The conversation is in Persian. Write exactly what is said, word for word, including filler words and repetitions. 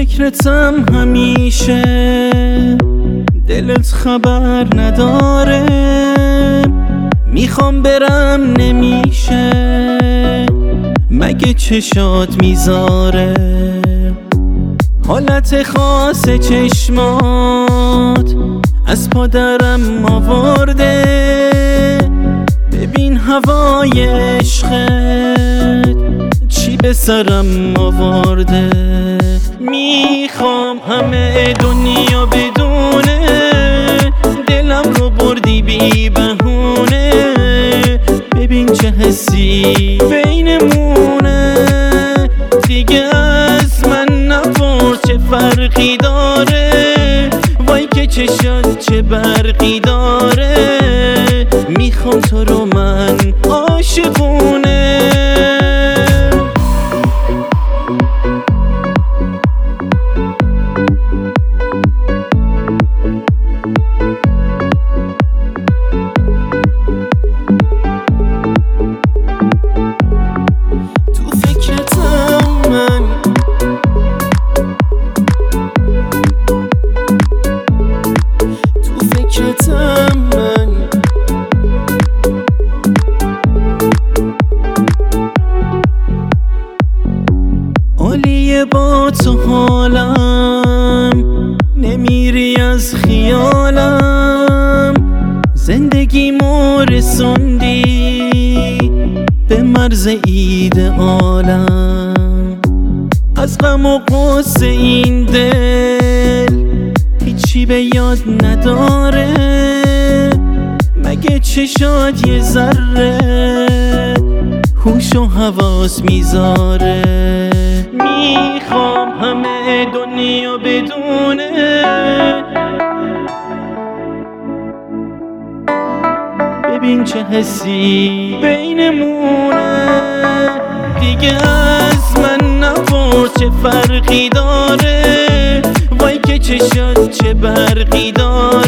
فکرتم همیشه، دلت خبر نداره. میخوام برم نمیشه، مگه چشات میذاره؟ حالت خاص چشمات از پادرم آورده. ببین هوای عشقت چی به سرم آورده. میخوام همه دنیا بدونه دلم رو بردی بی بهونه. ببین چه حسی بینمونه، دیگه از من نپرس چه فرقی داره. وای که چشات چه برقی داره. میخوام تو رو من عاشقونه. عالیه با تو حالم، نمیری از خیالم. زندگیمو رسوندی به مرز ایدئالم. از غم و غصه این دل هیچی به یاد نداره. مگه چشات یه ذره هوش و حواس میذاره؟ میخوام همه دنیا بدونه ببین چه حسی بینمونه. دیگه از من نپرس چه فرقی داره. وای که چشات چه برقی داره.